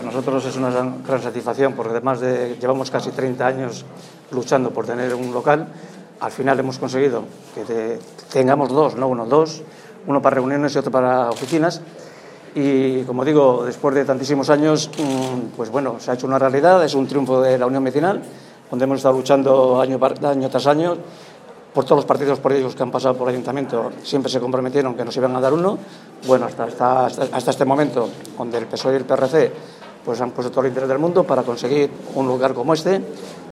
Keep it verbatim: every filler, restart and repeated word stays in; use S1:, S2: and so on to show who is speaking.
S1: nosotros es una gran, gran satisfacción porque además de llevamos casi treinta años luchando por tener un local, al final hemos conseguido que te, tengamos dos, no uno, dos, uno para reuniones y otro para oficinas. Y como digo, después de tantísimos años, pues bueno, se ha hecho una realidad, es un triunfo de la Unión Vecinal, donde hemos estado luchando año, año tras año por todos los partidos políticos que han pasado por el Ayuntamiento. Siempre se comprometieron que nos iban a dar uno. Bueno, hasta, hasta, hasta este momento, donde el P S O E y el P R C pues han puesto todo el interés del mundo para conseguir un lugar como este.